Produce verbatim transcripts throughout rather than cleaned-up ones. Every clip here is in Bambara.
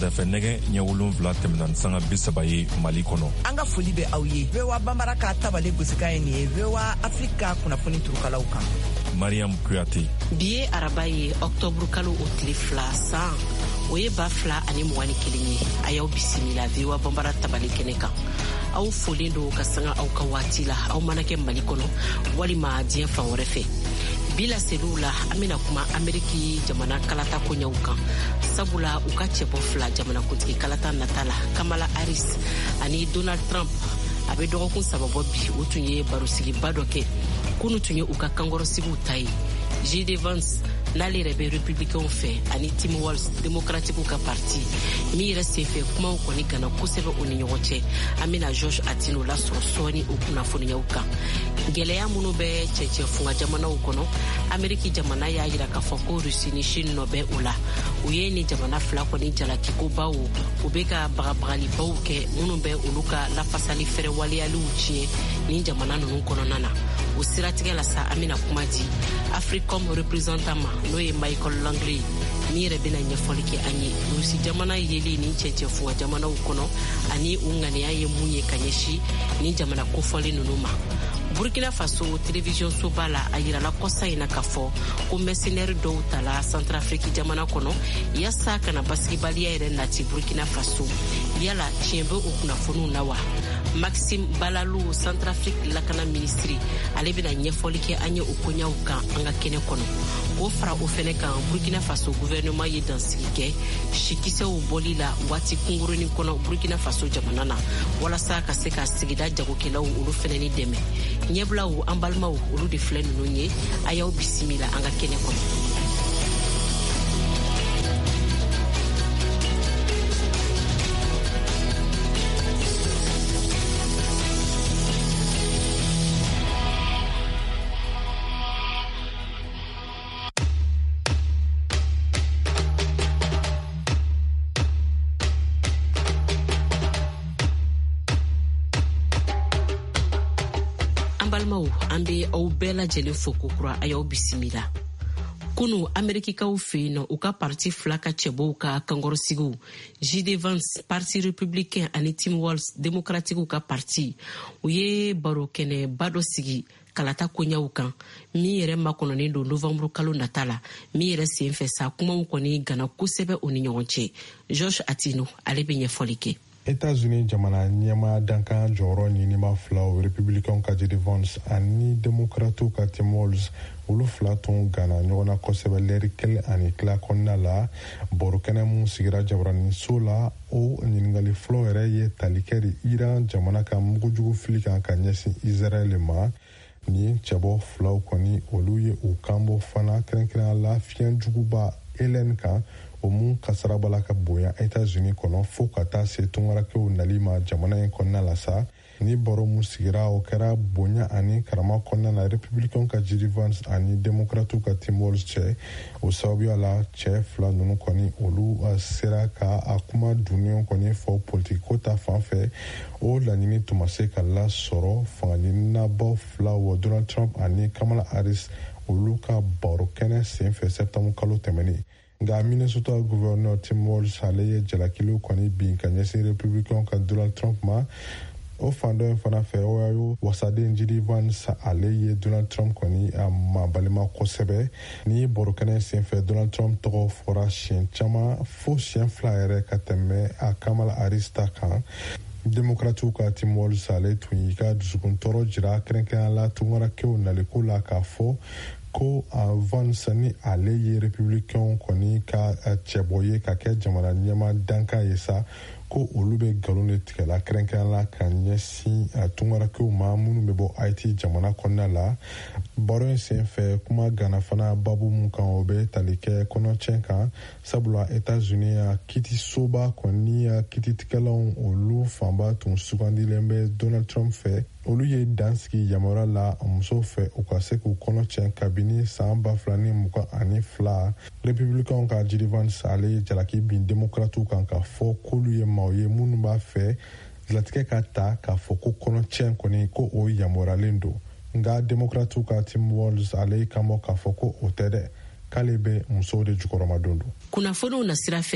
sɛfɛ nɛgɛ ɲɛ wolonfila tɛmɛna sanga bi saba ye Mali kɔnɔ. An ka foli bɛ aw ye. V O A Banbara ka tabale gosika ye nin ye V O A Afrika kunnafoni turukalaw kan. Mariam Kuyate. Bi ye araba ye Octobre kalo o tile fila san o ye ba fila ani mugan ni kelen ye. A y'aw bisimila V O A Banbara tabale kɛnɛ kan. Aw folen do ka sanga aw ka waati la aw mana kɛ Mali kɔnɔ walima diɲɛ fan wɛrɛ fɛ. Bila selu la an bɛna kuma Ameriki jamana kalata koɲɛw kan sabula u ka cɛbɔ fila jamana kuntigi kalata nata la Kamala Harris ani Donald Trump a bɛ dɔgɔkun saba bɔ bi u tun ye barosigiba dɔ kɛ kunu tun ye u ka kankɔrɔsigiw ta ye. J D Vance n'ale yɛrɛ bɛ républicainw fɛ ani Tim Walz démocratiques ka parti min yɛrɛ senfɛ kumaw kɔni gana kosɛbɛ o ni ɲɔgɔn cɛ. An bɛna George Atino lasɔrɔ sɔɔni o kunnafoniyaw kan. Gɛlɛya minnu bɛ cɛcɛ funga jamanaw kɔnɔ Ameriki jamana y'a jira k'a fɔ ko Rusi ni Chine nɔ bɛ o la. U ye ni jamana fila kɔni jalakiko baw u bɛ ka bagabagalibaw kɛ minnu bɛ olu ka lafasali fɛrɛ waleyaliw tiɲɛ ni jamana ninnu kɔnɔna na. O siratigɛ la sa an bɛna kuma di Africom représentant ma n'o ye Michael Langley min yɛrɛ bɛna ɲɛfɔli kɛ an ye Rusi jamana yeli ni cɛcɛ funga jamanaw kɔnɔ ani u ŋaniya ye mun ye ka ɲɛsi ni jamana kofɔli ninnu ma. Burkina Faso télévision soba la a yirala kɔsa in na k'a fɔ ko mercenaire dɔw tala Centrafrique jamana kɔnɔ yasa kana basigibaliya yɛrɛ nati Burkina Faso. Yala tiɲɛ bɛ o kunnafoniw na wa? Maxime Balalou Centrafrique lakana ministri ale bɛna ɲɛfɔli kɛ an ye o koɲaw kan an ka kɛnɛ kɔnɔ. K'o fara o fɛnɛ kan Burkina Faso gouvernement ye dansigi kɛ sikisɛw bɔli la waati kungurunin kɔnɔ Burkina Faso jamana na walasa ka se ka sigida jagokɛlaw olu fɛnɛ ni dɛmɛ. Ɲɛbilaw an balimaw olu de filɛ ninnu ye a y'aw bisimila an ka kɛnɛ kɔnɔ. An bɛ aw bɛɛ lajɛlen fo kokura a y'aw bisimila. Kunu Amerikikaw fɛ yen nɔ u ka parti fila ka cɛbɔw ka kankɔrɔsigiw J D Vance parti républicain ani Tim Walz démocratiques ka parti u ye baro kɛnɛba dɔ sigi kalata koɲaw kan min yɛrɛ makɔnɔnen don novembre kalo nata la min yɛrɛ senfɛ sa kumaw kɔni gana kosɛbɛ o ni ɲɔgɔn cɛ. George Atino ale bɛ ɲɛfɔli kɛ. États-Unis jamana ɲɛma dankan jɔyɔrɔ ɲinima filaw républicain ka J D Vance ani démocrates ka Tim Walz olu fila tun gana ɲɔgɔn na kosɛbɛ lɛri kelen ani tila kɔnɔna la baro kɛnɛ mun sigira jabaranin so la o ɲiningali fɔlɔ yɛrɛ ye tali kɛ de Iran jamana ka mugujugu fili kan ka ɲɛsin Israel ma. Ni cɛbɔ filaw kɔni olu ye u kanbɔ fana kɛrɛnkɛrɛnya la fiɲɛjuguba Hélène kan o mun kasara bala ka bonya États-Unis kɔnɔ fo ka taa se tungarakɛw nali ma jamana in kɔnɔna la sa. Ni baro mun sigira o kɛra bonya ani karama kɔnɔna na républicain ka J D Vance ani démocrates ka Tim Walz cɛ. O sababuya la cɛ fila ninnu kɔni olu sera ka a kuma dunnen kɔni fɔ politique ko ta fan fɛ. O laɲini tun ma se ka lasɔrɔ fangaɲininabaw fila wa Donald Trump ani Kamala Harris olu ka baro kɛnɛ senfɛ septembre kalo tɛmɛnen. Nka Minnesota gouverneur Tim Walz ale ye jalakiliw kɔni bin ka ɲɛsin républicain ka Donald Trump ma. O fan dɔ in fana fɛ o y'a wasaden J D Vance ale ye Donald Trump kɔni a ma balima kosɛbɛ. Ni baro kɛnɛ senfɛ Donald Trump tɔgɔ fɔra siɲɛ caman fo siɲɛ fila yɛrɛ ka tɛmɛ a Kamala Harris ta kan. Démocrates ka Tim Walz ale tun y'i ka dusukuntɔrɔ jira kɛrɛnkɛrɛnya la tungarakɛw naliko la k'a fɔ ko a Vance ni ale ye républicain kɔni ka cɛbɔ ye ka kɛ jamana ɲɛma danka ye sa ko olu bɛ nkalon de tigɛla kɛrɛnkɛrɛnya la ka ɲɛsin tungarakɛw ma minnu bɛ bɔ Haiti jamana kɔnɔna la. Baro in senfɛ kuma gana fana babu mun kan o bɛ tali kɛ kɔnɔcɛn kan sabula États-Unis a kiitisoba kɔni a kiititigɛlaw olu fanba tun sugandilen bɛ Donald Trump fɛ. Olu ye dansigi yamaruya la musow fɛ u ka se k'u kɔnɔcɛn kabini san ba fila ni mugan ani fila. Républicain ka J D Vance ale ye jalaki bin démocrates kan ka fɔ k'olu ye maaw ye minnu b'a fɛ latigɛ ka ta k'a fɔ ko kɔnɔcɛn kɔni ko o yamaruyalen don. Nka démocrates ka Tim Walz ale kanbɔ k'a fɔ ko o tɛ dɛ k'ale bɛ musow de jukɔrɔmadon don. Kunnafoniw na sira fɛ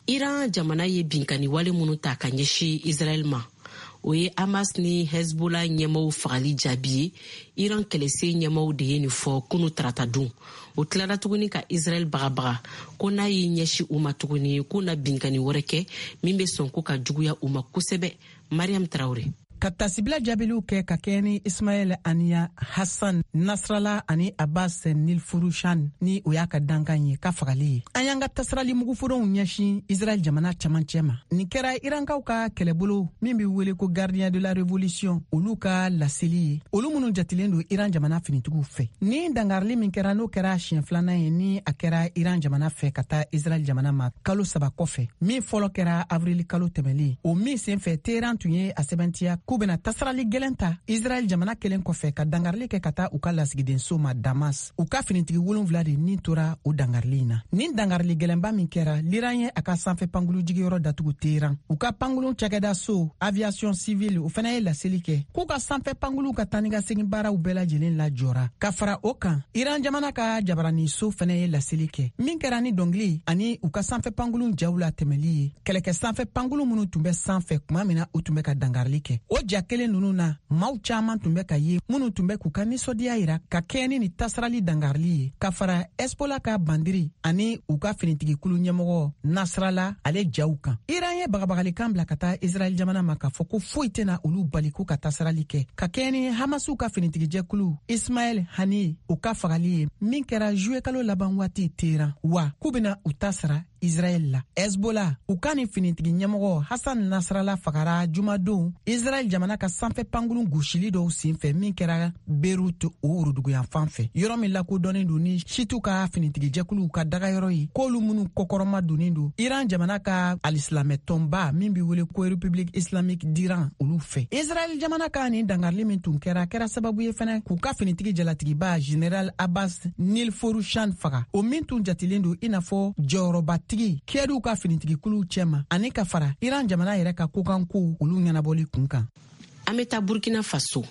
Iran jamana ye binkani wale munu ta ka ɲɛsi Israel ma. O ye Hamas ni Hezbollah ɲɛmaw fagali jaabi ye. Iran kɛlɛse ɲɛmaw de ye nin fɔ kunu tarata dun. O tilara tuguni ka Israel bagabaga ko n'a ye ɲɛsi u ma tuguni k'u na binkani wɛrɛ kɛ min bɛ sɔn ko ka juguya u ma kosɛbɛ. Mariam Traoré. Ka tasibila jaabiluw kɛ ka kɛ ni Ismail Aniya Hassan Nasrallah ani Abbas Nilfurushan ni o y'a ka dankan ye ka fagali ye. An y'an ka tasirali muguforonw ɲɛsin Israel jamana camancɛ ma. Nin kɛra Irankaw ka kɛlɛbolo min bɛ wele ko Gardien de la Révolution olu ka laseli ye. Olu minnu jatilen don Iran jamana finitigiw fɛ. Ni dangarili min kɛra n'o kɛra siɲɛ filanan ye ni a kɛra Iran jamana fɛ ka taa Israel jamana ma kalo saba kɔfɛ. Min fɔlɔ kɛra avril kalo tɛmɛlen. O min senfɛ Teheran tun ye a sɛbɛntiya k'u bena tasarali gɛlɛn ta Israel jamana kelen kɔfɛ ka dangarili kɛ ka taa u ka lasigidenso ma Damas. U ka finitigi wolonwula de nin tora o dangarili na. Nin dangarili gɛlɛnba min kɛra, l'Iran ye a ka sanfɛ pangulu jigiyɔrɔ datugu Teheran. U ka pangulu cakɛda so aviation civile o fana ye laseli kɛ k'u ka sanfɛ pangulu ka tani ka segin baaraw bɛɛ lajɛlen lajɔra. Ka fara o kan, Iran jamana ka jabarani so fana ye laseli kɛ min kɛra ni dɔngili ani u ka sanfɛ pangulu jaw la tɛmɛli ye. Kɛlɛkɛ sanfɛ pangulu minnu tun bɛ sanfɛ kuma min na u tun bɛ ka dangarili kɛ. O ja kelen nunu na maaw caaman tun bɛ ka ye minnu tun bɛ k'u ka nisɔndiya yira ka kɛɲɛ ni nin tasarali dangarili ye. Ka fara Hezbollah ka bandiri ani u ka finitigikulu ɲɛmɔgɔ Nasrallah ale jaw kan. Iran ye bagabagalikan bila ka taa Israel jamana ma k'a fɔ ko foyi tɛna olu bali k'u ka tasarali kɛ ka kɛɲɛ ni Hamasiw ka finitigijɛkulu Ismail Haniyeh u ka fagali ye min kɛra juillet kalo laban waati Teheran wa k'u bena u ta sara Israel la. Hezbollah u ka ni finitigi ɲɛmɔgɔ Hassan Nasrallah fagara jumadon Israel jamana ka sanfɛ pangulu gosili dɔw senfɛ min kɛra Beirut o woroduguyan fan fɛ. Yɔrɔ min lakodɔnnen don ni Shiitu ka finitigijɛkuluw ka dagayɔrɔ ye k'olu minnu kɔkɔrɔma donnen don Iran jamana ka alisilamɛ tɔnba min bɛ wele ko République islamique d'Iran olu fɛ. Israel jamana ka nin dangarili min tun kɛra kɛra sababu ye fɛnɛ k'u ka finitigi jalatigiba General Abbas Nilfurushan faga. O min tun jatilen don i n'a fɔ jɔyɔrɔba tigi kɛdiw ka finitigikuluw cɛma ani ka fara Iran jamana yɛrɛ ka kokanko olu ɲɛnabɔli kun kan. An bɛ taa Burkina Faso.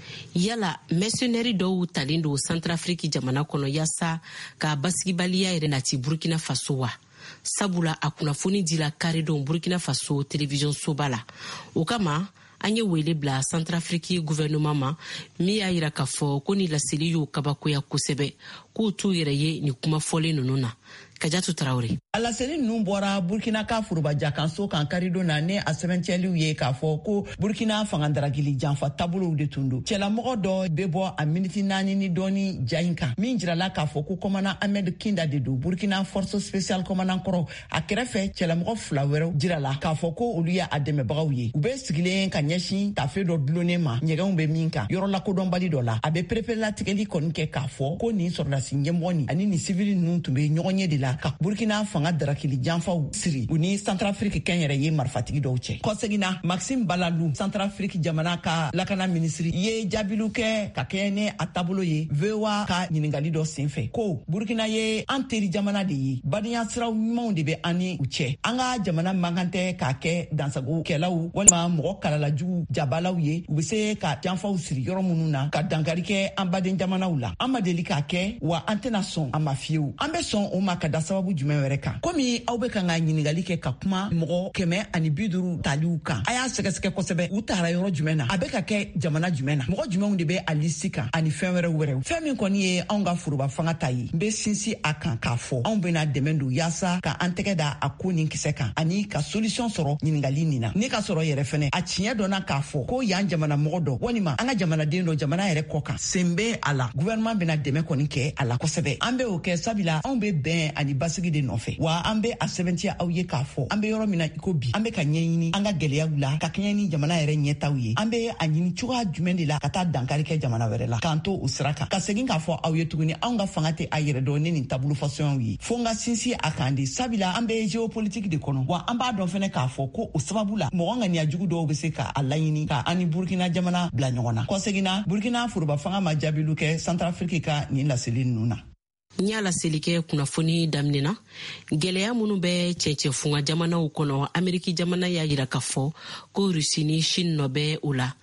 Yala mercenaires dɔw talen don Centrafrique jamana kɔnɔ yasa ka basigibaliya yɛrɛ nati Burkina Faso wa? Sabula a kunnafoni dila karedon Burkina Faso télévision soba la. O kama an ye wele bila Centrafrique gouvernement ma min y'a yira k'a fɔ ko ni laseli y'u kabakoya kosɛbɛ k'u t'u yɛrɛ ye ni kuma fɔlen ninnu na. Kajatu Traoré. Alaseli ninnu bɔra Burkina ka furubajakanso kan karidon na ne a sɛbɛncɛliw ye k'a fɔ ko Burkina fangadaragili janfa taabolow de tun don. Cɛlamɔgɔ dɔ bɛ bɔ a miniti naani ni dɔɔni ja in kan min jirala k'a fɔ ko kɔmana Ahmed Kinda de don Burkina force spéciale kɔmanan kɔrɔ. A kɛrɛfɛ cɛlamɔgɔ fila wɛrɛw jirala k'a fɔ ko olu ye a dɛmɛbagaw ye. U bɛ sigilen ka ɲɛsin tafe dɔ dulonnen ma ɲɛgɛnw bɛ min kan yɔrɔ lakodɔnbali dɔ la. A bɛ perepelatigɛli kɔni kɛ k'a fɔ ko nin sɔrɔdasi ɲɛmɔgɔ ni ani ni civil ninnu tun bɛ ɲɔgɔn ye de la ka Burkina fanga darakili janfaw siri u ni Centrafrique kɛn yɛrɛ ye marifatigi dɔw cɛ. Kɔsegina Maxime Balalou Centrafrique jamana ka lakana ministri ye jaabilu kɛ ka kɛɲɛ ni a taabolo ye V O A ka ɲiningali dɔ senfɛ ko Burkina ye an teri jamana de ye badenya siraw ɲumanw de bɛ an ni u cɛ. An ka jamana mankan tɛ k'a kɛ dansago kɛlaw walima mɔgɔ kalalajugu jabalaw ye u bɛ se ka janfaw siri yɔrɔ minnu na ka dankari kɛ an baden jamanaw la. An ma deli k'a kɛ wa an tɛna sɔn a ma fiyewu. An bɛ sɔn o ma ka da sababu jumɛn wɛrɛ kan. Komi aw bɛ kan ka ɲiningali kɛ ka kuma mɔgɔ kɛmɛ ani bi duuru taliw kan. A y'a sɛgɛsɛgɛ kosɛbɛ u taara yɔrɔ jumɛn na a bɛ ka kɛ jamana jumɛn na mɔgɔ jumɛnw de bɛ a lisi kan ani fɛn wɛrɛw wɛrɛw. Fɛn min kɔni ye anw ka foroba fanga ta ye n bɛ sinsin a kan k'a fɔ anw bɛna dɛmɛ don yaasa ka an tɛgɛ da a ko nin kisɛ kan ani ka solution sɔrɔ ɲiningali nin na. Ni ka sɔrɔ yɛrɛ fɛnɛ a tiɲɛ dɔnna k'a fɔ ko yan jamana mɔgɔ dɔ walima an ka jamanaden dɔ jamana yɛrɛ kɔ kan sen bɛ a la gouvernement bɛna dɛmɛ kɔni kɛ a la kosɛbɛ. An bɛ o kɛ sabula anw bɛ bɛn ani basigi de nɔfɛ wa an bɛ a sɛbɛntiya aw ye k'a fɔ an bɛ yɔrɔ min na iko bi an bɛ ka ɲɛɲini an ka gɛlɛyaw la ka kɛɲɛ ni jamana yɛrɛ ɲɛtaw ye. An bɛ a ɲini cogoya jumɛn de la ka taa dankari kɛ jamana wɛrɛ la k'an to o sira kan ka segin k'a fɔ aw ye tuguni anw ka fanga tɛ a yɛrɛ dɔn ni nin taabolo fɔsɔnw ye fo n ka sinsin a kan de sabula an bɛ géopolitique de kɔnɔ wa an b'a dɔn fɛnɛ k'a fɔ ko o sababu la mɔgɔ ŋaniya jugu dɔw bɛ se ka a laɲini ka an ni Burkina jamana bila ɲɔgɔn na. Kɔseginna Burkina foroba fanga ma jaabilu kɛ Centrafrique ka nin laseli ninnu na. N y'a laseli kɛ kunnafoni daminɛna gɛlɛya minnu bɛ cɛncɛn funga jamanaw kɔnɔ Ameriki jamana y'a yira k'a fɔ ko Rusi ni Chine nɔ bɛ o la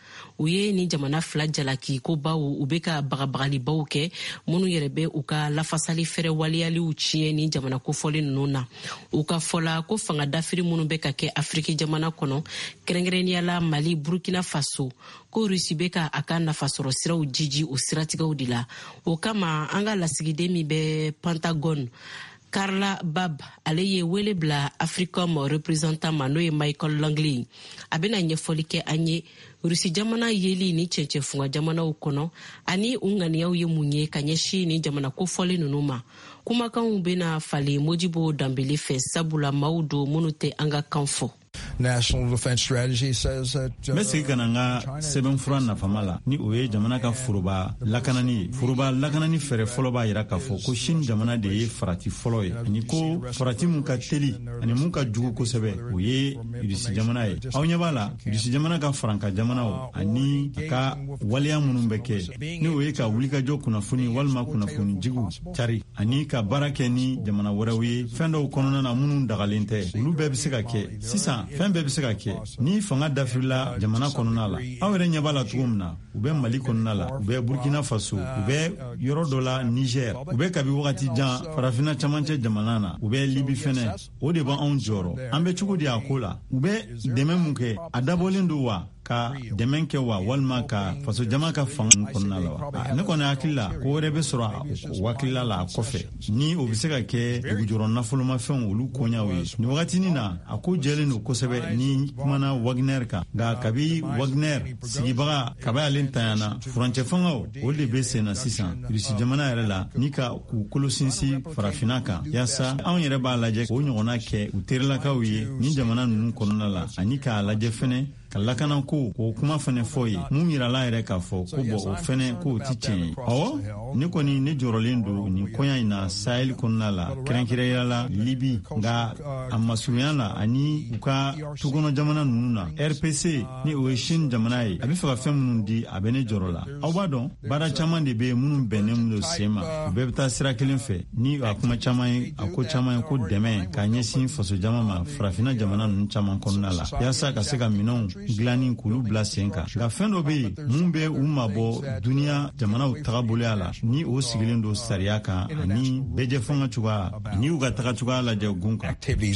u ye ni jamana fila jalaki ko baw u be ka bagabagalibaw kɛ minnu yɛrɛ bɛ u ka lafasali fɛrɛ waliyaliw tiɲɛ ni jamana kofɔli ninnu na. U ka fɔla ko fanga dafiri minnu bɛ ka kɛ Afriki jamana kɔnɔ kɛrɛnkɛrɛnniyala Mali, Burkina Faso ko Rusi bɛ ka a ka nafasɔrɔ siraw jiji o siratigɛw de la. O kama an ka lasigiden min bɛ Pentagon Carla Bab ale ye wele bila Africom représentant ma n'o ye Michael Langley. A bɛna ɲɛfɔli kɛ an ye Rusi jamana yeli ni cɛncɛfunga jamanaw kɔnɔ ani u ŋaniyaw ye mun ye ka ɲɛsin ni jamana kofɔli ninnu ma. Kumakanw bɛna fali Modibo Dambele fɛ sabula maaw do minnu tɛ an ka kan fɔ. National Defense Strategy says that uh, Messi kananga seben fura nafamala ni oye jamana ka furuba lakanani furuba lakanani fere folo ba yira ka fo ko shin jamana de ye farati folo ye ni ko farati mun ka teli ani mun ka jugu ko sebe oye Rusi jamana ye awnya bala Rusi jamana ka franka jamana o ani ka waliya munun beke ni oye ka wuli ka jo kunafuni walma kunafuni jigu cari ani ka barake ni jamana warawi fendo konona na munun dagalente ulu bebe se ka ke sisa fɛn bɛɛ bɛ se ka kɛ ni fanga dafirila jamana kɔnɔna la aw yɛrɛ ɲɛ b'a la cogo min na u bɛ Mali kɔnɔna la u bɛ Burkina Faso u bɛ yɔrɔ dɔ la Niger u bɛ kabi wagati jan farafina camancɛ jamana na u bɛ Libi fɛnɛ o de b'anw jɔrɔ an bɛ cogo di a ko la u bɛ dɛmɛ mun kɛ a dabɔlen don wa ka dɛmɛ kɛ wa walima ka faso jama ka fanga kɔnɔna la wa ne kɔni hakili la ko wɛrɛ bɛ sɔrɔ o hakilila la a kɔfɛ ni o bɛ se ka kɛ dugujɔrɔ nafolomafɛnw olu koɲaw ye ni wagatinin na a ko jɛlen don kosɛbɛ ni kumana Wagner kan nka kabi Wagner sigibaga kaba ale tanyana furancɛ fangaw o de bɛ sen na sisan Rusi jamana yɛrɛ la ni ka k'u kolo sinsin farafina kan yaasa anw yɛrɛ b'a lajɛ k'o ɲɔgɔnna kɛ u terilakaw ye ni jamana ninnu kɔnɔna la ani k'a lajɛ fɛnɛ ka lakana ko o kuma fɛnɛ fɔ ye mun yirala yɛrɛ k'a fɔ ko bɔ o fɛnɛ ko o ti tiɲɛ ye awɔ ne kɔni ne jɔrɔlen don nin kɔɲa in na Sahel kɔnɔna la kɛrɛnkɛrɛnyala la Libi nka a masurunya la ani u ka tukɔnɔ jamana ninnu na R P C ni o ye Chine jamana ye a bɛ fɛ ka fɛn minnu di a bɛ ne jɔrɔ la aw b'a dɔn baara caman de bɛ minnu bɛnnen don sen ma u bɛɛ bɛ taa sira kelen fɛ ni a kuma caman ye a ko caman ye ko dɛmɛ k'a ɲɛsin faso jama ma farafina jamana ninnu caman kɔnɔna la yaasa ka se ka minɛnw dilanni k'olu bila sen kan nka fɛn dɔ bɛ yen mun bɛ u mabɔ duniya jamanaw tagaboloya la ni o sigilen don sariya kan ani bɛɛjɛ fanga cogoya ni u ka taga cogoya lajɛ gun kan.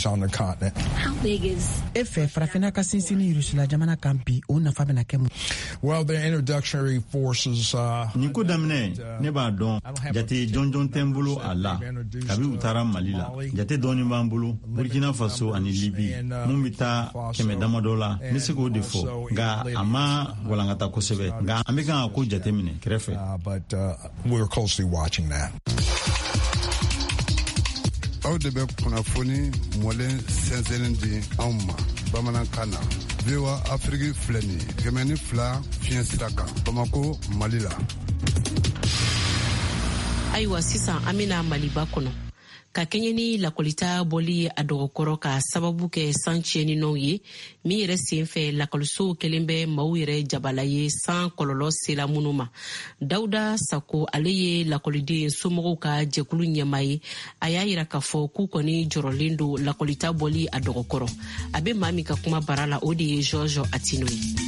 E fɛ farafina ka sinsin ni Rusila jamana kan bi o nafa bɛna kɛ mun? Well, the introductory forces. Uh, nin ko daminɛ ne b'a dɔn jate jɔnjɔn tɛ n bolo a la kabi u taara Mali la jate dɔɔni b'an bolo Burkina Faso ani Libi mun bɛ taa kɛmɛ damadɔ la n bɛ se k'o de fɔ nka a ma walankata kosɛbɛ nka an bɛ kan ka ko jate minɛ kɛrɛfɛ. But uh, we're closely watching that. Aw de bɛ kunnafoni mɔlen sɛnsɛnlen di anw ma bamanankan na V O A Afriki filɛ nin ye kɛmɛ ni fila fiɲɛ sira kan Bamako Mali la. Ayiwa sisan an bɛna Maliba kɔnɔ ka kɛɲɛ ni lakɔlita bɔli a dɔgɔkɔrɔ ka sababu kɛ san tiɲɛninw ye min yɛrɛ senfɛ lakɔlisow kɛlen bɛ maaw yɛrɛ jabala ye san kɔlɔlɔ sela minnu ma. Dawuda Sako ale ye lakɔliden somɔgɔw ka jɛkulu ɲɛma ye a y'a yira k'a fɔ k'u kɔni jɔrɔlen don lakɔlita bɔli a dɔgɔkɔrɔ. A bɛ maa min ka kuma bara la o de ye George Atino ye.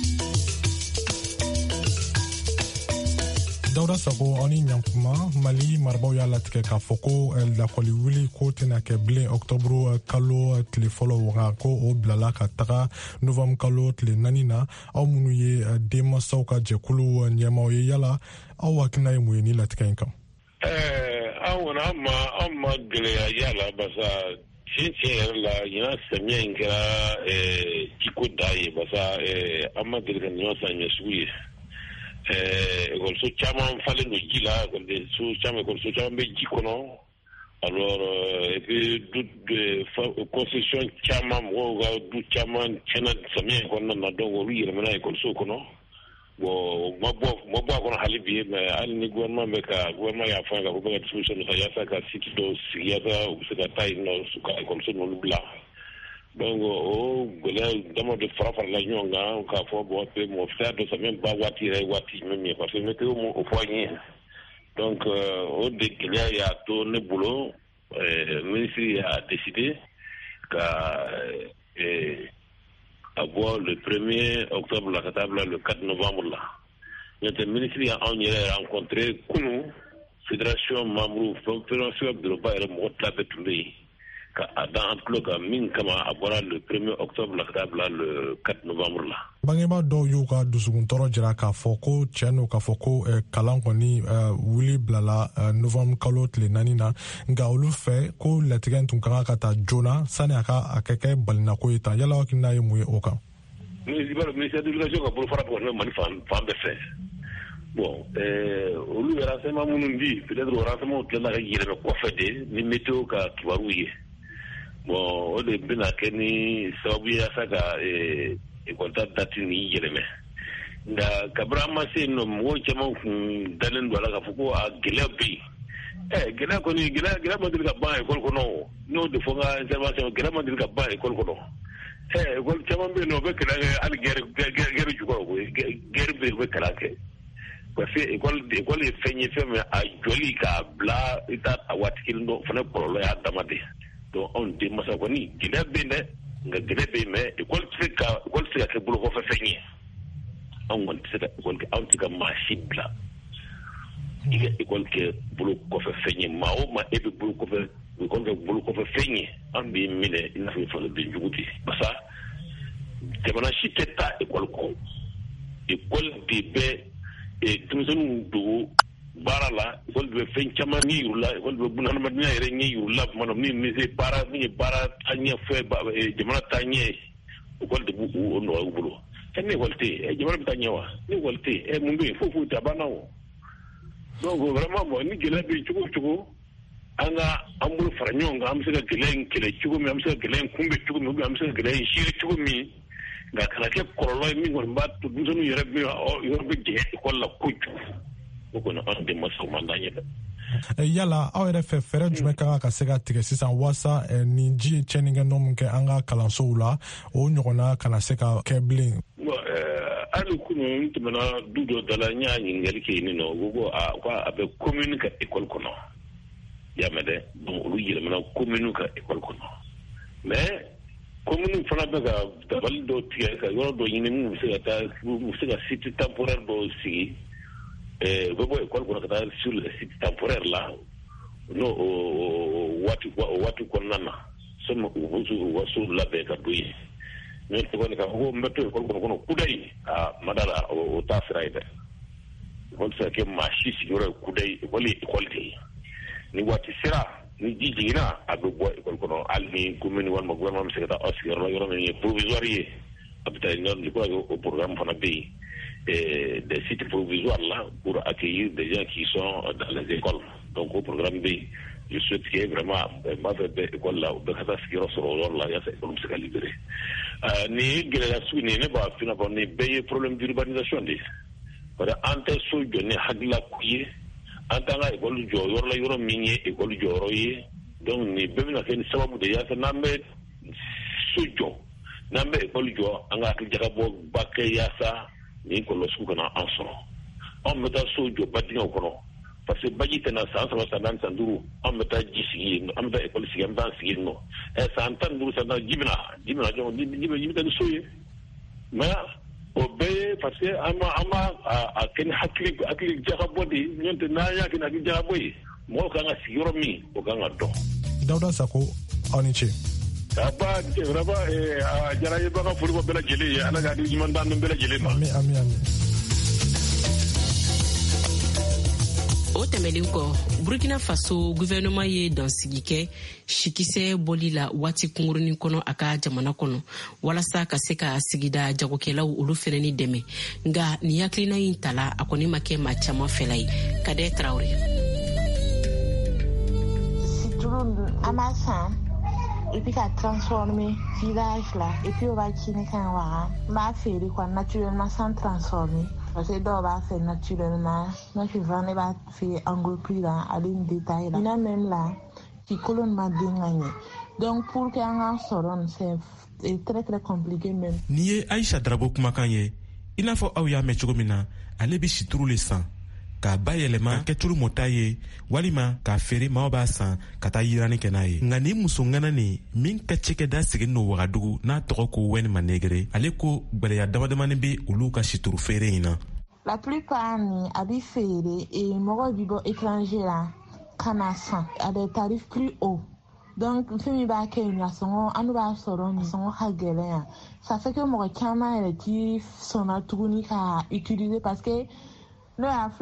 Dawuda Sako aw ni ɲankuma Mali marabaw y'a latigɛ k'a fɔ ko lakɔli wuli ko tɛna kɛ bilen Octobre kalo tile fɔlɔ wa ko o bilala ka taga Novembre kalo tile naani na aw minnu ye denmansaw ka jɛkulu ɲɛmaaw ye yala aw hakilina ye mun ye ni latigɛ in kan? Anw kɔni an ma an ma gɛlɛya yala basa tiɲɛ tiɲɛ yɛrɛ la ɲina samiyɛ in kɛra jiko da ye basa an ma deli ka ɲɔgɔn san ɲɛ sugu ye. Ekɔliso caman falen don ji la ekɔliso caman ekɔliso caman bɛ ji kɔnɔ alors et puis du concession caman mɔgɔw ka du caman tiɲɛna samiyɛ kɔnɔna na donc olu yɛlɛmana ekɔliso kɔnɔ bon ma bɔ ma bɔ a kɔnɔ hali bi mais hali ni gouvernement bɛ ka gouvernement y'a fɔ ka ko bɛ ka disposition dɔ ta yaasa ka site dɔ sigi yaasa u bɛ se ka taa yen nɔ ka ekɔliso ninnu bila. Donc o gɛlɛya dama de fara farala ɲɔgɔn kan k'a fɔ bon mɔgɔ fila dɔ sɛbɛn ba waati yɛrɛ waati jumɛn ye parce que météo m'o fɔ an ye donc o de gɛlɛya y'a to ne bolo ministre y'a décidé ka avoir le premier octobre la table le quatre novembre là. Notre ministre a rencontré Kounou, fédération membre fédération de l'Europe et le Motla Betulé. Dans un club min kama avoir le premier octobre la table le quatre novembre là. Bangeba do yuka dusukun toro jira ka foko cheno ka foko kalan koni wuli blala novembre kalo tle nanina nga olu fe ko latigen tun kan ka ta jona sani aka akeke balina ko ita yala wakina ye muye oka. Mais le ministère de l'éducation ka pour fara ko no mani fam fam be fe. Bon, euh olu renseignement munundi peut-être renseignement tla ka yire ko fede ni météo ka kibaruye. Bon, au début, na keni sababu ya saka e e contact dati ni yeleme. Nda kabra mase no mo chama dalen do la ka fuko a gelebi. Eh, gela ko ni gela gela mo dilka ba e kol ko no. No de fonga intervention gela mo dilka ba e kol ko no. Eh, kol chama be no be kala al ger ger ger juko ko ger be be kala ke. Ko fe e kol e kol e fenye feme a joli ka bla ita awatikil no fana polo ya damade. Donc on dit masa ko ni gila bene nga gila be me école trika école trika ke bulu ko fa feñi on won tseda école ke antika machibla iga école ke bulu ko fa feñi ma o ma e bulu ko fa école ke bulu ko fa feñi am bi mine ina fa fa be njuguti basa te bana chiteta école ko école de be e tumsen du barala école be feñ chama ni yurla école be bunan ma dina yere ni yurla manam ni ni se para ni para tanya fe jamana tanye école de bu no bulo tane wolte e jamana tanya wa ni wolte e mumbe fofu tabana wo donc vraiment mo ni gele be chugo chugo anga ambul faranyonga am sega gelen kele chugo mi am sega gelen kumbe chugo mi am sega gelen shire chugo mi nga kala ke korolo mi ngor mbat tu dunu yere be yo be je école la kuchu ko na on de maso mandanye yala aw yɛrɛ fɛ fɛrɛ jumɛn ka ka se ka tigɛ sisan wasa ni ji cɛnnikɛ nɔ min kɛ an ka kalansow la o ɲɔgɔnna kana se ka kɛ bilen. hali kunu n tɛmɛna du dɔ da la n y'a ɲininkali kɛ yen nɔ ko ko a bɛ commune ka école kɔnɔ i y'a mɛn dɛ donc olu yɛlɛmana commune ka école kɔnɔ mais commune fana bɛ ka dabali dɔ tigɛ ka yɔrɔ dɔ ɲini mun bɛ se ka taa mun bɛ se ka site temporaire dɔ sigi. Eh, bebo école ko ka sur le site temporaire là no watu watu konana somo ubuzu wasu la be ka duyi ne to ko ka ko mbeto école ko ko kudai a madara o tasraide on sa ke machi siguro kudai wali école te ni wati sira ni jijina abu bo école ko alni commune wan mo gouvernement se ka osir lo yoro ni provisoire abita ni ko o programme fana be Et des sites provisoires là pour accueillir des gens qui sont dans les écoles. Donc au programme B, je souhaite qu'il y ait vraiment ma école là, de kata sikiro soro là, ya c'est comme se libéré. Ni gela su ni ne ba fina ba ni be problème d'urbanisation des. Para ante so jone hagla kuye, antanga école jo yor la yoro minye école joro yi. Donc ni be na ken sababu de ya nambe sujo. Nambe école jo anga kijabo bakke ya sa ni ko lo su kana anso on meta so jo badinga ko no parce que baji tena sa sa sa dan sanduru on meta jisi on meta école si am dan si no e sa antan duru sa dan jibna jibna jo ni ni ni tan so ye mais o be parce que ama ama a ken hakli hakli jaga bodi nyonte na ya ken hakli jaga boy mo ka nga siguro mi o ka nga do Dawda Sako oniche apa raba eh jara ye baka furu bela jeli ana ga di man dan bela jeli ma ami ami ami o tɛmɛlen kɔ burkina faso gouvernement ye dansigi kɛ sikisɛ bɔli la waati kungurunin kɔnɔ a ka jamana kɔnɔ walasa ka se ka sigida jagokɛlaw olu fɛnɛ ni dɛmɛ nga ni hakilina in tala a kɔni ma kɛ maa caman fɛla ye Kadɛ Traoré et puis qu'à transformer village là et puis on va chiner quand va va faire quoi naturellement sans transformer parce que d'or va faire naturellement moi je vais va faire engloutir là à une détail là il y a même là qui colonne m'a dégagné donc pour qu'un en sorte c'est très très compliqué même ni Aïcha Drabo kumakan ye ina fo aw ya me chogomina ale bi situru le san k'a bayɛlɛma kɛ tulu mɔta ye walima k'a feere maaw b'a san ka taa yirani kɛ n'a ye. Nka ni muso ŋana nin min ka cikɛda sigin no Wagadugu n'a tɔgɔ ko Wɛni Manegere, ale ko gwɛlɛya damadamani bɛ olu ka situru feere in na. La plupart ni a bɛ feere et mɔgɔw bɛ bɔ étranger la ka na san à des tarifs plus hauts. Donc fɛn min b'a kɛ yen sɔngɔ an b'a sɔrɔ ni sɔngɔ ka gɛlɛn yan. Ça fait que mɔgɔ caman yɛrɛ ti sɔnna tuguni ka utiliser parce que le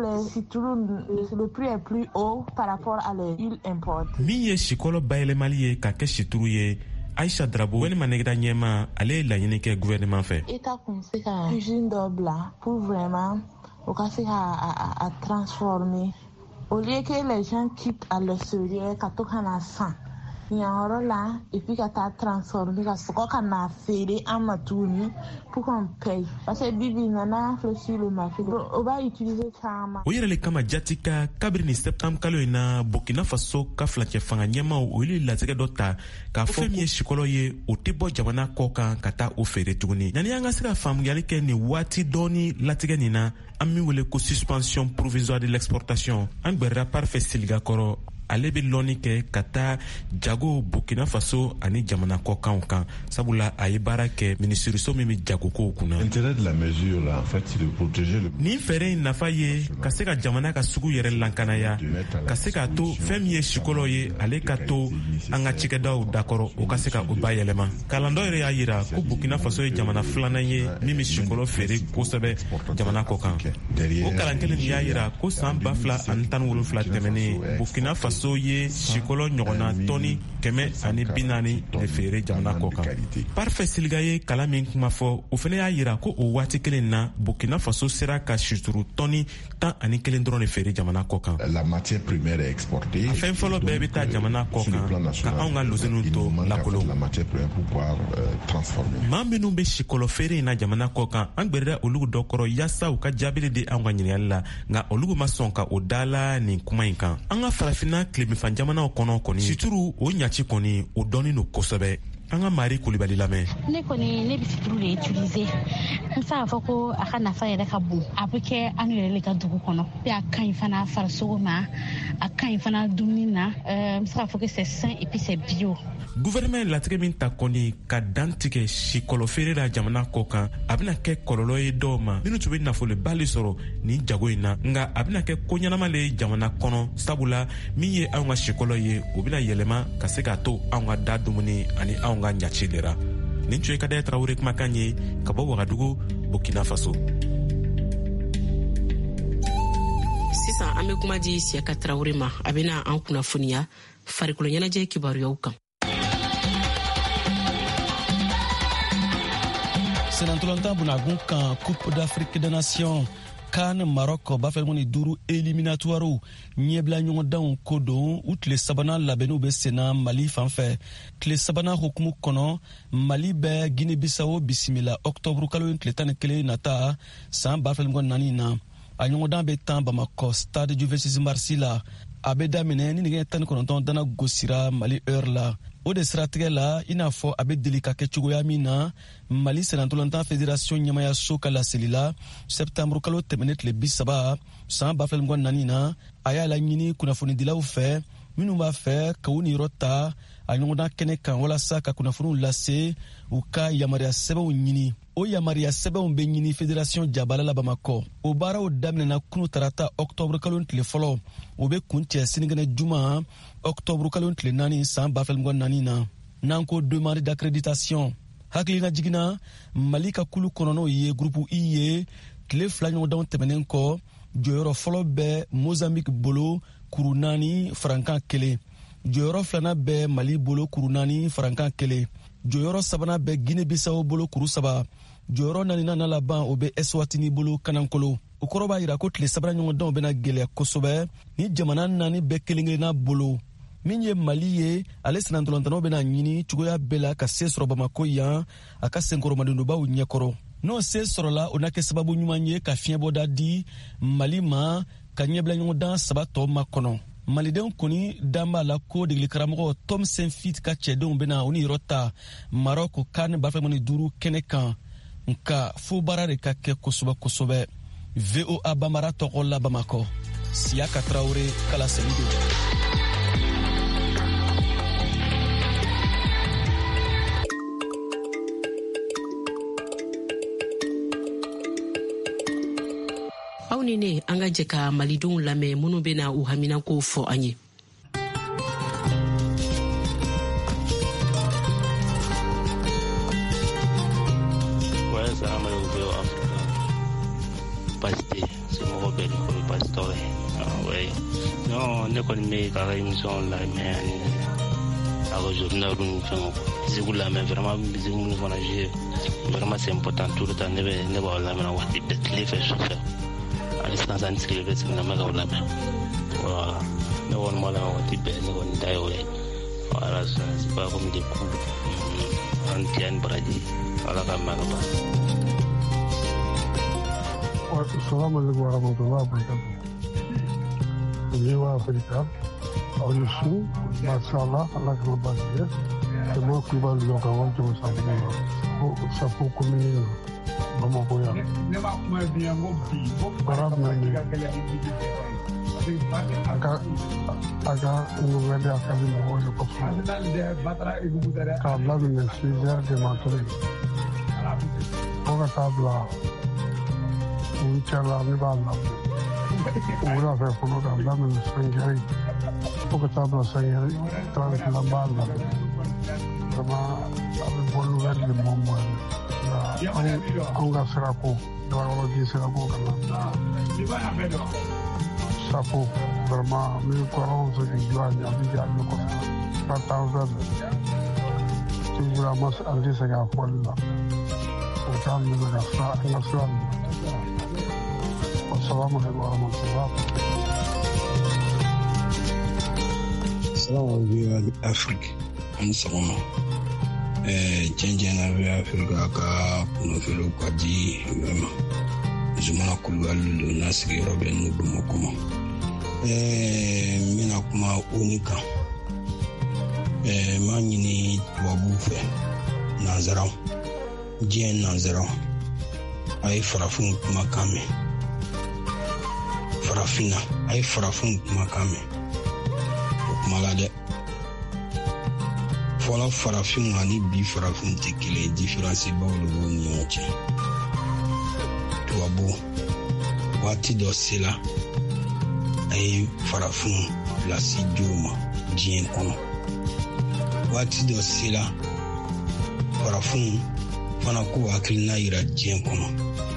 prix est plus haut par rapport à l'huile importée. Min ye sikɔlɔ bayɛlɛmali ye ka kɛ situru ye, Aïcha Drabo, Wɛni Manegera ɲɛma, ale ye laɲini kɛ gouvernement fɛ. État kun se ka usine dɔ bila pour vraiment o ka se ka transformer. Au lieu que les gens quittent à l'extérieur ka to ka na san yanyɔrɔ la et puis ka taa transformer ka sɔgɔ ka na feere an ma tuguni pour qu'on paye parce que bibi nana filɛ sur le marché o b'a utiliser caman. O yɛrɛ le kama Jatika kabiri ni septembre kalo in na Burkina Faso ka filacɛ fanga ɲɛmaw o ye latigɛ dɔ ta k'a fɔ fɛn min ye sikɔlɔ ye o tɛ bɔ jamana kɔ kan ka taa o feere tuguni. Yanni an ka se ka faamuyali kɛ nin waati dɔɔni latigɛ nin na an min wele ko suspension provisoire de l'exportation an gbɛrɛra Parfait Siligakɔrɔ. Ale bɛ lɔnni kɛ ka taa jago Burkina Faso ani jamana kɔkanw kan sabula a ye baara kɛ minisiriso min bɛ jagokow kunna. L'intérêt de la mesure là en fait c'est de protéger le. Nin fɛɛrɛ in nafa ye ka se ka jamana ka sugu yɛrɛ lankanaya ka se k'a to fɛn min ye sikɔlɔ ye ale ka to an ka cikɛdaw dakɔrɔ o ka se ka o bayɛlɛma. Kalan dɔ yɛrɛ y'a yira ko Burkina Faso ye jamana filanan ye min bɛ sikɔlɔ feere kosɛbɛ jamana kɔkan. O kalan kelen y'a yira ko san ba fila ani tan ni wolonwula tɛmɛnen Burkina Faso so ye sikɔlɔ ɲɔgɔnna tɔni kɛmɛ ani bi naani de feere jamana kɔ kan. Parfait Siliga ye kalan min kuma fɔ o fana y'a yira ko o waati kelen na Burkina Faso sera ka situru tɔni tan ani kelen dɔrɔn de feere jamana kɔ kan. La matière première est exportée. A fɛn fɔlɔ bɛɛ bɛ taa jamana kɔ kan ka anw ka loziniw to lakolo. La matière première pour pouvoir transformer. Maa minnu bɛ sikɔlɔ feere in na jamana kɔ kan an gbɛrɛra olu dɔ kɔrɔ yaasa u ka jaabili di anw ka ɲininkali la nka olu ma sɔn ka o dala nin kuma in kan. An ka farafinna tilebinfan jamanaw kɔnɔ kɔni situru o ɲaci kɔni o dɔɔnin don kosɛbɛ. An ka Mari Kulibali lamɛn. Ne kɔni ne bɛ situru de utiliser n bɛ se k'a fɔ ko a ka nafa yɛrɛ ka bon a bɛ kɛ an yɛrɛ le ka dugu kɔnɔ a ka ɲi fana farisogo ma a ka ɲi fana dumuni na n bɛ se k'a fɔ que c'est sain et puis c'est bio. Gouvernement latigɛ min ta kɔni ka dan tigɛ sikɔlɔ feere la jamana kɔ kan a bɛna kɛ kɔlɔlɔ ye dɔw ma minnu tun bɛ nafoloba le sɔrɔ nin jago in na nka a bɛna kɛ ko ɲɛnama le jamana kɔnɔ sabula min ye anw ka sikɔlɔ ye o bɛna yɛlɛma ka se k'a to anw ka da dumuni ani anw ka ɲaci le ra. Nin tun ye Kadɛya Tarawele kumakan ye ka bɔ Wagadugu Burkina Faso. Sisan an bɛ kuma di Siyaka Tarawele ma a bɛna an kunnafoniya farikolo ɲɛnajɛ kibaruyaw kan. Senantolanta bunagun kan Coupe d'Afrique des Nations kan Maroc bafɛlmoni duru éliminatoire ɲɛbila ɲɔgɔndanw ko don u tile sabanan labɛnniw bɛ senna Mali fanfɛ. Tile sabanan hukumu kɔnɔ Mali bɛ Guinée-Bissau bisimila octobre kalo tile tan ni kelen nata san bafɛlmɔgɔ naani na. A ɲɔgɔndan bɛ tan Bamakɔ stade Juventus Marsi la. A bɛ daminɛ ni nɛgɛ tan ni kɔnɔntɔn dana gosira Mali heure la. O de siratigɛ la i n'a fɔ a bɛ deli ka kɛ cogoya min na Mali Senatolantan Fédération ɲɛmayaso ka laseli la septembre kalo tɛmɛnen tile bi saba san ba fila mugan naani na a y'a laɲini kunnafonidilaw fɛ minnu b'a fɛ ka u niyɔrɔ ta a ɲɔgɔndan kɛnɛ kan walasa ka kunnafoniw lase u ka yamaruya sɛbɛnw ɲini. O yamaruya sɛbɛnw bɛ ɲini Fédération jabala la Bamakɔ. O baaraw daminɛna kunu tarata octobre kalo tile fɔlɔ o bɛ kun cɛ sinikɛnɛ juma octobre kalo tile naani san ba fila mugan naani na. N'an ko demande d'accréditation hakilina jiginna Mali ka kulu kɔnɔnɔw ye groupe I ye tile fila ɲɔgɔndanw tɛmɛnen kɔ jɔyɔrɔ fɔlɔ bɛ Mozambique bolo kuru naani farankan kelen, jɔyɔrɔ filanan bɛ Mali bolo kuru naani farankan kelen, jɔyɔrɔ sabanan bɛ Guinée-Bissau bolo kuru saba, jɔyɔrɔ naaninan na laban o bɛ Eswatini bolo kanankolo. O kɔrɔ b'a yira ko tile sabanan ɲɔgɔndanw bɛna gɛlɛya kosɛbɛ ni jamana naani bɛɛ kelen-kelenna bolo. Min ye Mali ye ale senantolantanaw bɛna ɲini cogoya bɛɛ la ka se sɔrɔ Bamako yan a ka senkɔrɔmadendobaw ɲɛkɔrɔ. N'o se sɔrɔla o na kɛ sababu ɲuman ye ka fiɲɛbɔda di Mali ma ka ɲɛbila ɲɔgɔndan saba tɔ ma kɔnɔ. Malidenw kɔni dan b'a la ko degeli karamɔgɔ Tom Saint-Fit ka cɛdenw bɛna u ni yɔrɔ ta Maroc kan ba fila ni duuru kɛnɛ kan nka fo baara de ka kɛ kosɛbɛ kosɛbɛ. V O A Bambara tɔgɔ la Bamakɔ. Siaka Traoré kala selido. aw ni ne an ka jɛ ka malidenw lamɛn minnu bɛna u haminako fɔ an ye. Non, ne kɔni bɛ ka émission lamɛn ani a ka journal ni fɛnw musique lamɛn vraiment musique minnu fana jouer vraiment c'est important tout le temps ne bɛ ne b'aw lamɛn waati bɛɛ tile fɛ su fɛ hali sisan sisan n sigilen bɛ sigi lamɛn k'aw lamɛn voilà ne kɔni b'a lamɛn waati bɛɛ ne kɔni da y'o ye voilà c'est pas comme des coups an tiɲɛ baraji ala ka mɛn ka ban. Assalamu alaikum warahmatullahi wabarakatuh. Lewa Afrika, Aulisu, Masala, Alakabazia, the more people look around to something. Sapo Community, Bamaboya. Barabnani. Aga, Aga, Numedia Academy, Oyo Kofu. Kabla, the Caesar de Matri. Oga Tabla, Uchala, Nibala. Ura fe fono da dame sangeri poco tabla sangeri tramite la balla ma ave bolu verde bombo la onga serapo da lo di serapo kana sapo verma mi coron se di giorni di giorni ko tata verde tu ura mas andi se ga folla o tammi da fa la sua. Assalamu alaikum warahmatullahi wabarakatuh. Assalamu alaikum Afrique. An sɔgɔma. Eh cɛncɛn na bɛ Afrique ka kunnafoniw ka di vraiment. Zumana Kulubali don n'a sigiyɔrɔ bɛ n'u Bamakɔ ma. Eh n bɛna kuma O N U kan. Eh n b'a ɲini tubabuw fɛ nanzaraw diɲɛ nanzaraw a ye farafinw kumakan mɛn. Farafina a ye farafin kumakan mɛn o kuma la dɛ fɔlɔ farafin ani bi farafin tɛ kelen différence baw de b'u ni ɲɔgɔn cɛ tubabu waati dɔ sela a ye farafin lasi jow ma diɲɛ kɔnɔ waati dɔ sela farafin fana k'u hakilina yira diɲɛ kɔnɔ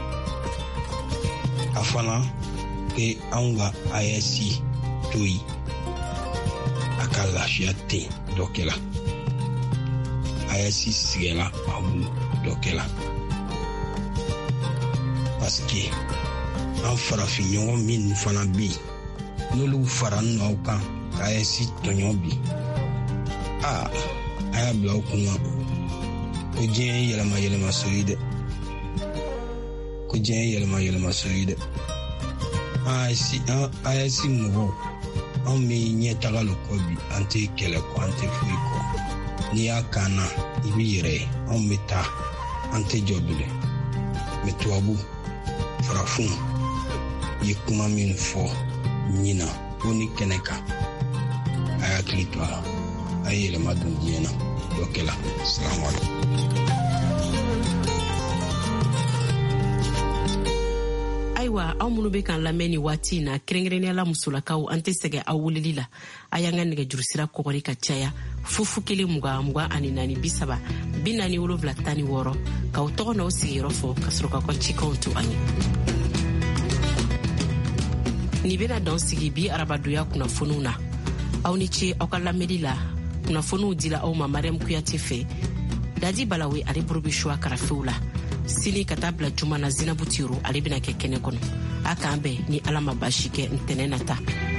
a fana ke anw ka A E S to yen a ka lafiya ten dɔ kɛla A E S sigɛla a bolo dɔ kɛla parce que an farafin ɲɔgɔn min fana bɛ yen n'olu fara n'aw kan ka A E S tɔɲɔ bi aa a y'a bila aw kunna ko diɲɛ ye yɛlɛma yɛlɛma so ye dɛ ko diɲɛ ye yɛlɛma yɛlɛma so ye dɛ A E S mɔgɔw anw bɛ ɲɛ taga lo kɔ bi an tɛ kɛlɛ kɔ an tɛ foyi kɔ n'i y'a kan na i b'i yɛrɛ ye anw bɛ taa an tɛ jɔ bilen mɛ tubabu farafinw ye kuma min fɔ ɲina ko ni kɛnɛ kan a y'a hakili to a la a ye yɛlɛma don diɲɛ na dɔ kɛla salamu alaikum. ayiwa aw minnu bɛ kan lamɛn ni waati in na kɛrɛnkɛrɛnnenya musolakaw an tɛ sɛgɛn aw weleli la a y'an ka nɛgɛjurusira kɔgɔri ka caya fufu kelen mugan mugan ani naani bi saba bi naani wolonwula tan ni wɔɔrɔ k'aw tɔgɔ n'aw sigiyɔrɔ fɔ ka sɔrɔ k'aw ka cikanw to an ye. nin bɛna dan sigi bi arabadonya kunnafoniw na aw ni ce aw ka lamɛnni la kunnafoniw dila aw ma mariam kuyate fɛ dadi balawe ale bolo bɛ suwa karafew la sini ka taa bila juma na zinabu tiro ale bɛna kɛ kɛnɛ kɔnɔ a k'an bɛn ni ala ma baasi kɛ ntɛnɛn nata.